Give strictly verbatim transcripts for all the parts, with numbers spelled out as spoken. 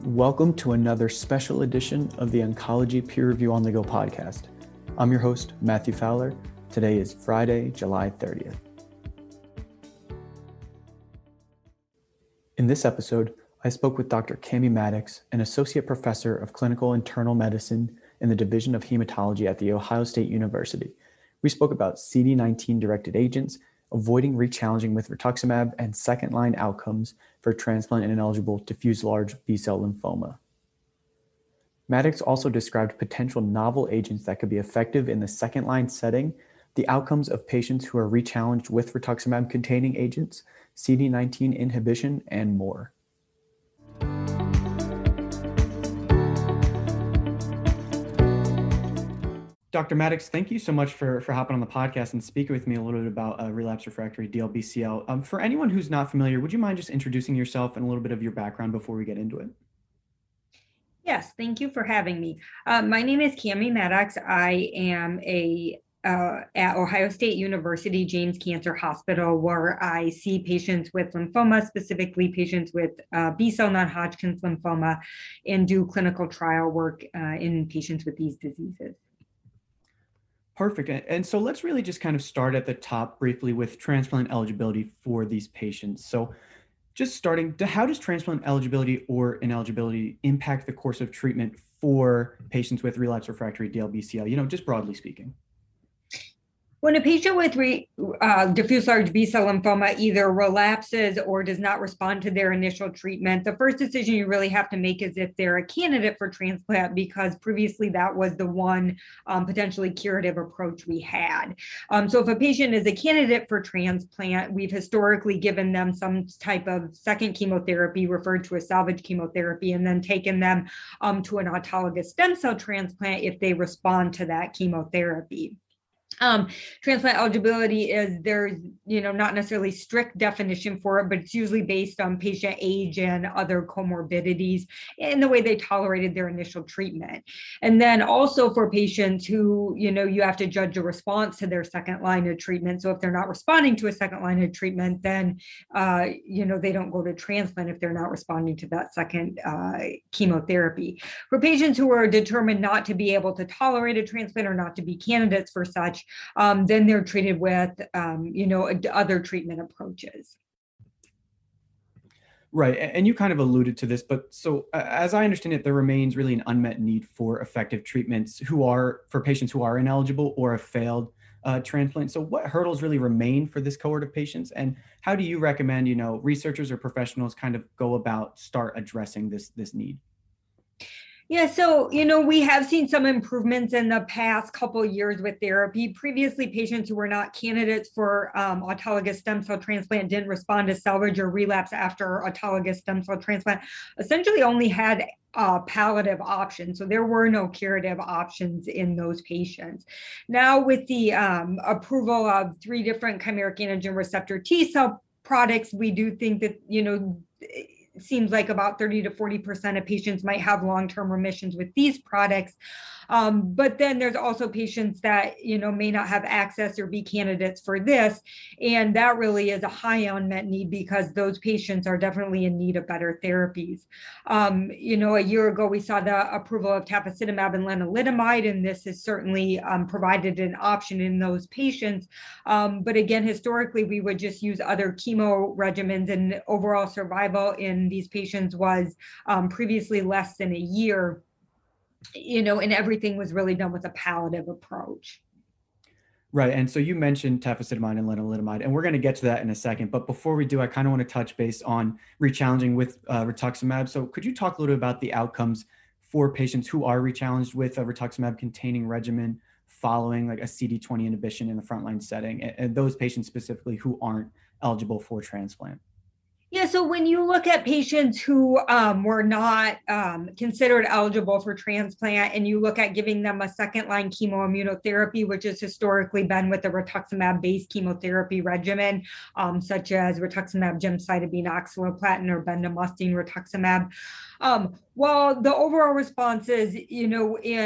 Welcome to another special edition of the Oncology Peer Review on the Go podcast. I'm your host, Matthew Fowler. Today is Friday, July thirtieth. In this episode, I spoke with Doctor Cami Maddox, an associate professor of clinical internal medicine in the Division of Hematology at The Ohio State University. We spoke about C D nineteen-directed agents, avoiding rechallenging with rituximab, and second-line outcomes for transplant-ineligible diffuse large B-cell lymphoma. Maddox also described potential novel agents that could be effective in the second-line setting, the outcomes of patients who are rechallenged with rituximab-containing agents, C D nineteen inhibition, and more. Doctor Maddox, thank you so much for, for hopping on the podcast and speaking with me a little bit about uh, relapse refractory D L B C L. Um, for anyone who's not familiar, would you mind just introducing yourself and a little bit of your background before we get into it? Yes, thank you for having me. Uh, my name is Cami Maddox. I am a uh, at Ohio State University James Cancer Hospital, where I see patients with lymphoma, specifically patients with uh, B-cell non-Hodgkin's lymphoma, and do clinical trial work uh, in patients with these diseases. Perfect. And so let's really just kind of start at the top briefly with transplant eligibility for these patients. So just starting, how does transplant eligibility or ineligibility impact the course of treatment for patients with relapse refractory D L B C L, you know, just broadly speaking? When a patient with re, uh, diffuse large B-cell lymphoma either relapses or does not respond to their initial treatment, the first decision you really have to make is if they're a candidate for transplant, because previously that was the one um, potentially curative approach we had. Um, so if a patient is a candidate for transplant, we've historically given them some type of second chemotherapy referred to as salvage chemotherapy, and then taken them um, to an autologous stem cell transplant if they respond to that chemotherapy. Um, transplant eligibility is there's, you know, not necessarily strict definition for it, but it's usually based on patient age and other comorbidities and the way they tolerated their initial treatment. And then also for patients who, you know, you have to judge a response to their second line of treatment. So if they're not responding to a second line of treatment, then, uh, you know, they don't go to transplant if they're not responding to that second uh, chemotherapy. For patients who are determined not to be able to tolerate a transplant or not to be candidates for such, Um, then they're treated with, um, you know, other treatment approaches. Right. And you kind of alluded to this, but so uh, as I understand it, there remains really an unmet need for effective treatments who are for patients who are ineligible or have failed uh, transplant. So what hurdles really remain for this cohort of patients? And how do you recommend, you know, researchers or professionals kind of go about start addressing this, this need? Yeah, so, you know, we have seen some improvements in the past couple of years with therapy. Previously, patients who were not candidates for um, autologous stem cell transplant didn't respond to salvage or relapse after autologous stem cell transplant, essentially only had uh, palliative options. So there were no curative options in those patients. Now, with the um, approval of three different chimeric antigen receptor T cell products, we do think that, you know, it seems like about thirty to forty percent of patients might have long-term remissions with these products. Um, but then there's also patients that, you know, may not have access or be candidates for this. And that really is a high unmet need because those patients are definitely in need of better therapies. Um, you know, a year ago, we saw the approval of tafasitamab and lenalidomide, and this has certainly um, provided an option in those patients. Um, but again, historically, we would just use other chemo regimens, and overall survival in these patients was um, previously less than a year. You know, and everything was really done with a palliative approach. Right. And so you mentioned tafasitamide and lenalidomide, and we're going to get to that in a second. But before we do, I kind of want to touch base on rechallenging with uh, rituximab. So could you talk a little bit about the outcomes for patients who are rechallenged with a rituximab-containing regimen following like a C D twenty inhibition in the frontline setting, and, and those patients specifically who aren't eligible for transplant? Yeah, so when you look at patients who um, were not um, considered eligible for transplant, and you look at giving them a second line chemoimmunotherapy, which has historically been with a rituximab-based chemotherapy regimen, um, such as rituximab, gemcitabine, oxaliplatin, or bendamustine rituximab, um, while the overall responses, you know, in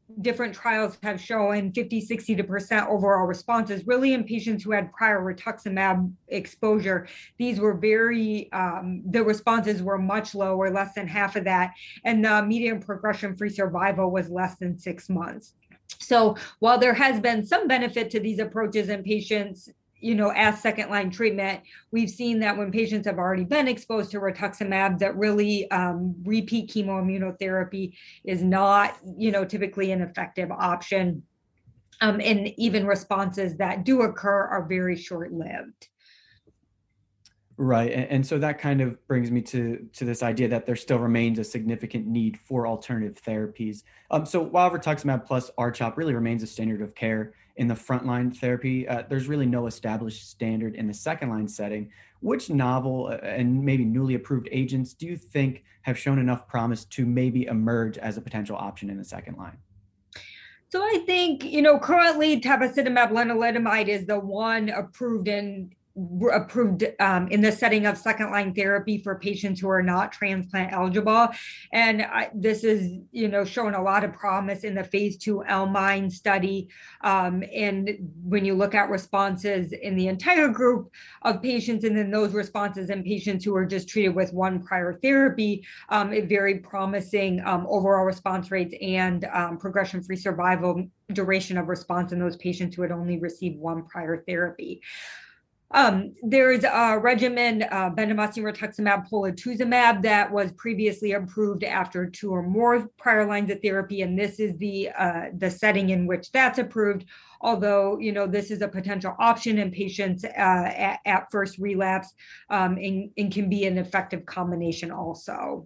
different trials have shown fifty, sixty percent overall responses, really in patients who had prior rituximab exposure. These were very, um, the responses were much lower, less than half of that. And the median progression-free survival was less than six months. So while there has been some benefit to these approaches in patients, you know, as second line treatment, we've seen that when patients have already been exposed to rituximab, that really um, repeat chemoimmunotherapy is not, you know, typically an effective option. Um, and even responses that do occur are very short-lived. Right. And, and so that kind of brings me to, to this idea that there still remains a significant need for alternative therapies. Um, so while rituximab plus R CHOP really remains a standard of care in the frontline therapy, uh, there's really no established standard in the second line setting. Which novel uh, and maybe newly approved agents do you think have shown enough promise to maybe emerge as a potential option in the second line? So I think, you know, currently tafasitamab lenalidomide is the one approved in approved um, in the setting of second line therapy for patients who are not transplant eligible. And I, this is, you know, showing a lot of promise in the phase two L-MIND study. Um, and when you look at responses in the entire group of patients, and then those responses in patients who are just treated with one prior therapy, um, a very promising um, overall response rates and um, progression-free survival duration of response in those patients who had only received one prior therapy. Um, there's a regimen, uh, bendamustine rituximab polatuzumab, that was previously approved after two or more prior lines of therapy, and this is the uh, the setting in which that's approved. Although, you know, this is a potential option in patients uh, at, at first relapse, um, and, and can be an effective combination also.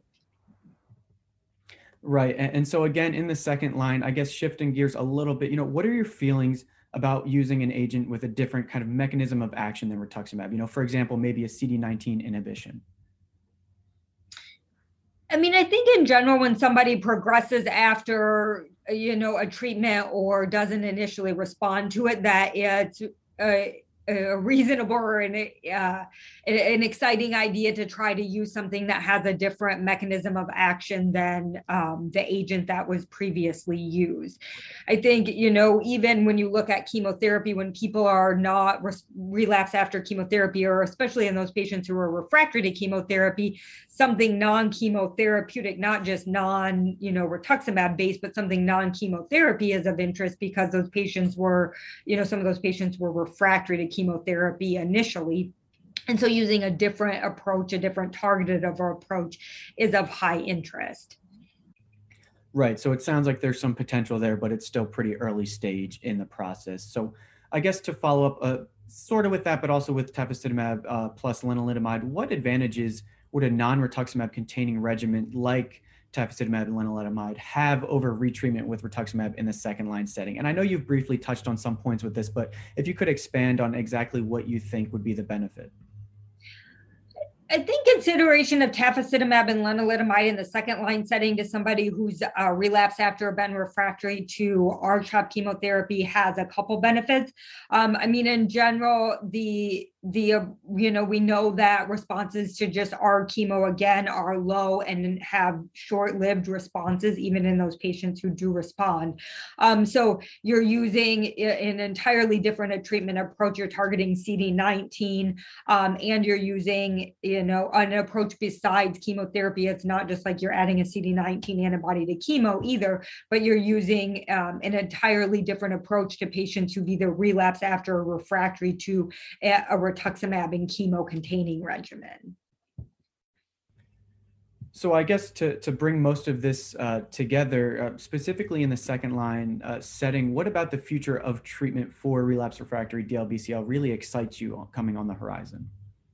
Right. And, and so again, in the second line, I guess shifting gears a little bit, you know, what are your feelings about using an agent with a different kind of mechanism of action than rituximab? You know, for example, maybe a C D nineteen inhibition. I mean, I think in general, when somebody progresses after, you know, a treatment or doesn't initially respond to it, that it's uh, a reasonable or an, uh, an exciting idea to try to use something that has a different mechanism of action than um, the agent that was previously used. I think, you know, even when you look at chemotherapy, when people are not re- relapse after chemotherapy, or especially in those patients who are refractory to chemotherapy, something non-chemotherapeutic, not just non, you know, rituximab based, but something non-chemotherapy is of interest, because those patients were, you know, some of those patients were refractory to chemotherapy initially. And so using a different approach, a different targeted approach is of high interest. Right. So it sounds like there's some potential there, but it's still pretty early stage in the process. So I guess to follow up uh, sort of with that, but also with tafasitamab uh, plus lenalidomide, what advantages would a non-rituximab containing regimen like tafasitamab and lenalidomide have over retreatment with rituximab in the second line setting? And I know you've briefly touched on some points with this, but if you could expand on exactly what you think would be the benefit. I think consideration of tafasitamab and lenalidomide in the second line setting to somebody who's uh, relapsed after been refractory to R CHOP chemotherapy has a couple benefits. Um, I mean, in general, the the uh, you know, we know that responses to just R chemo again are low and have short-lived responses, even in those patients who do respond. Um, so you're using an entirely different treatment approach. You're targeting C D nineteen, um, and you're using, you know, an approach besides chemotherapy. It's not just like you're adding a C D nineteen antibody to chemo either, but you're using um, an entirely different approach to patients who've either relapsed after or refractory to a, a rituximab and chemo containing regimen. So I guess to, to bring most of this uh, together, uh, specifically in the second line uh, setting, what about the future of treatment for relapse refractory D L B C L really excites you coming on the horizon?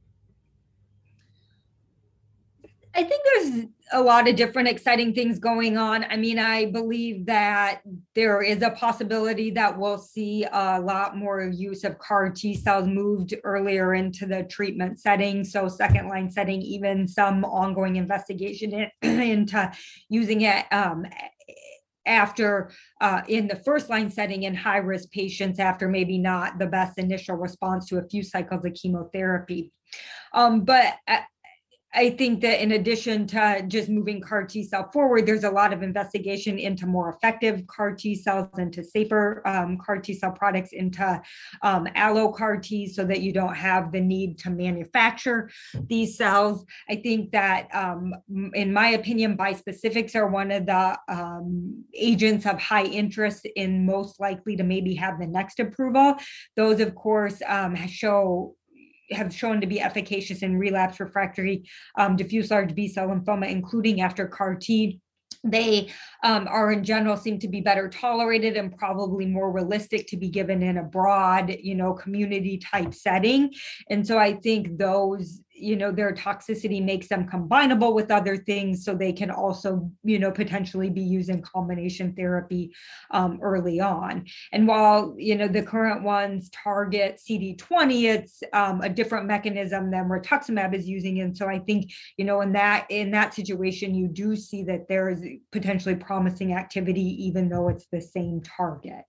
I think there's a lot of different exciting things going on. I mean, I believe that there is a possibility that we'll see a lot more use of C A R T cells moved earlier into the treatment setting. So second line setting, even some ongoing investigation in, into using it um, after uh, in the first line setting in high risk patients after maybe not the best initial response to a few cycles of chemotherapy. Um, but uh, I think that in addition to just moving CAR T cell forward, there's a lot of investigation into more effective CAR T cells, into safer um, CAR T cell products, into um, allo CAR T, so that you don't have the need to manufacture these cells. I think that, um, in my opinion, bispecifics are one of the um, agents of high interest in most likely to maybe have the next approval. Those, of course, um, show have shown to be efficacious in relapse refractory um, diffuse large B-cell lymphoma, including after CAR T. They um, are in general seem to be better tolerated and probably more realistic to be given in a broad, you know, community type setting. And so I think those, you know, their toxicity makes them combinable with other things, so they can also, you know, potentially be used in combination therapy um, early on. And while, you know, the current ones target C D twenty, it's um, a different mechanism than rituximab is using. And so I think, you know, in that in that situation, you do see that there is potentially promising activity, even though it's the same target.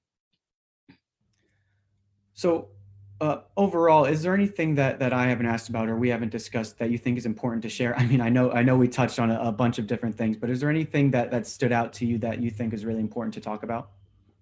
So uh, overall, is there anything that that I haven't asked about or we haven't discussed that you think is important to share? I mean, I know I know we touched on a, a bunch of different things, but is there anything that that stood out to you that you think is really important to talk about?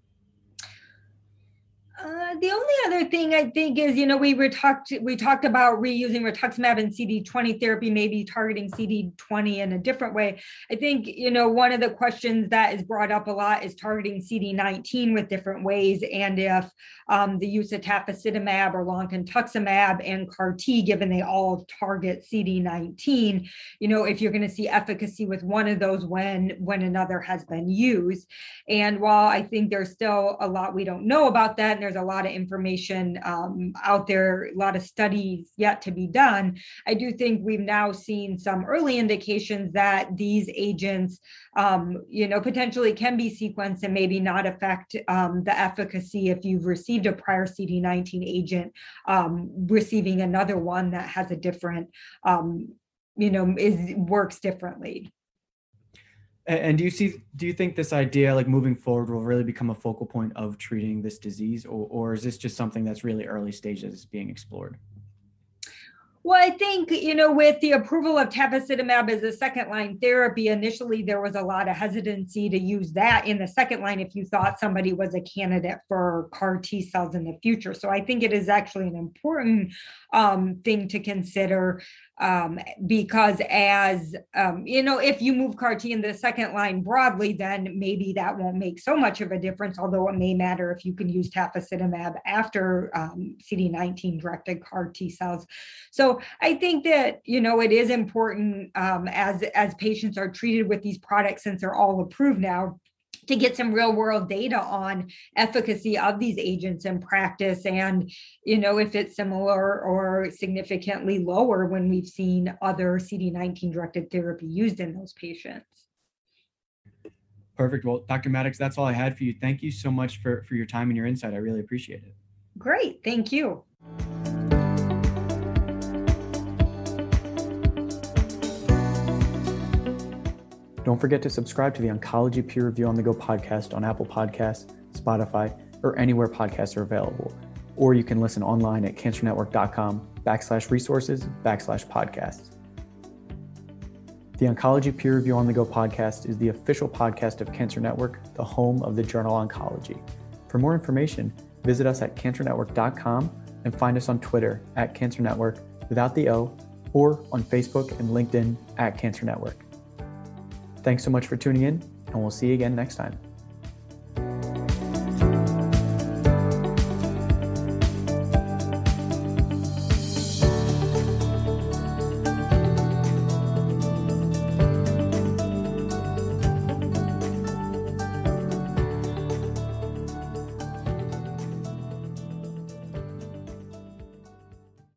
Uh, the only other thing I think is, you know, we were talked we talked about reusing rituximab and C D twenty therapy, maybe targeting C D twenty in a different way. I think, you know, one of the questions that is brought up a lot is targeting C D nineteen with different ways, and if um, the use of tafasitamab or loncastuximab and CAR T, given they all target C D nineteen, you know, if you're going to see efficacy with one of those when when another has been used. And while I think there's still a lot we don't know about that, and there's a lot of information um, out there, a lot of studies yet to be done, I do think we've now seen some early indications that these agents, um, you know, potentially can be sequenced and maybe not affect um, the efficacy if you've received a prior C D nineteen agent, um, receiving another one that has a different, um, you know, is works differently. And do you see, do you think this idea, like moving forward, will really become a focal point of treating this disease, or, or is this just something that's really early stages being explored? Well, I think, you know, with the approval of tafasitamab as a second line therapy, initially there was a lot of hesitancy to use that in the second line if you thought somebody was a candidate for CAR T cells in the future. So I think it is actually an important um, thing to consider, um, because as, um, you know, if you move CAR T in the second line broadly, then maybe that won't make so much of a difference, although it may matter if you can use tafasitamab after um, C D nineteen directed CAR T cells. So I think that, you know, it is important um, as, as patients are treated with these products, since they're all approved now, to get some real world data on efficacy of these agents in practice, and, you know, if it's similar or significantly lower when we've seen other C D nineteen directed therapy used in those patients. Perfect. Well, Doctor Maddox, that's all I had for you. Thank you so much for, for your time and your insight. I really appreciate it. Great. Thank you. Don't forget to subscribe to the Oncology Peer Review on the Go podcast on Apple Podcasts, Spotify, or anywhere podcasts are available. Or you can listen online at cancernetwork.com backslash resources backslash podcasts. The Oncology Peer Review on the Go podcast is the official podcast of Cancer Network, the home of the journal Oncology. For more information, visit us at cancer network dot com and find us on Twitter at Cancer Network without the O, or on Facebook and LinkedIn at Cancer Network. Thanks so much for tuning in, and we'll see you again next time.